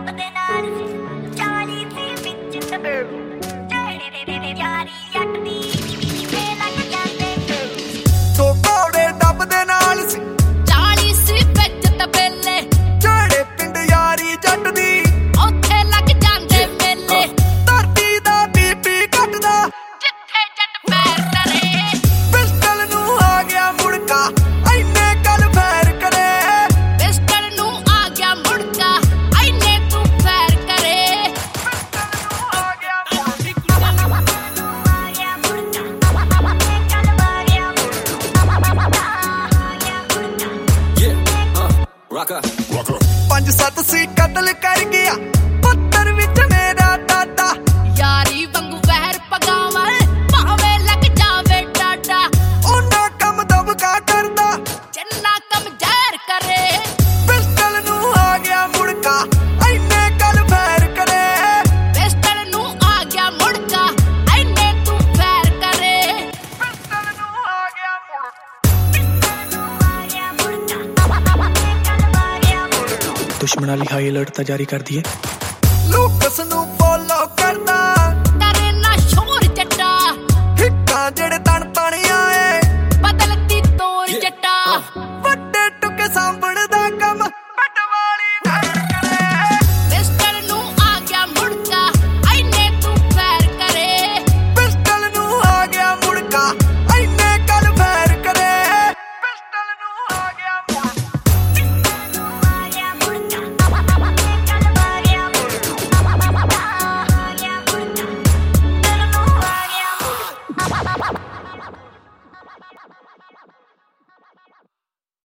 पंज सत सी कतल कर गया पत्थर विच मेरा दादा यारी वांगू वहर पगावल भावे लग जावे डाडा ओना कम दबका करदा जिन्ना कम जहर करे पिस्टल नू आ गया मुड़का ऐने कल फैर करे पिस्टल नू आ गया मुड़का ऐने तू फैर करे पिस्टल नू आ गया दुश्मन वाली हाई अलर्ट जारी कर दिए। लूकस नू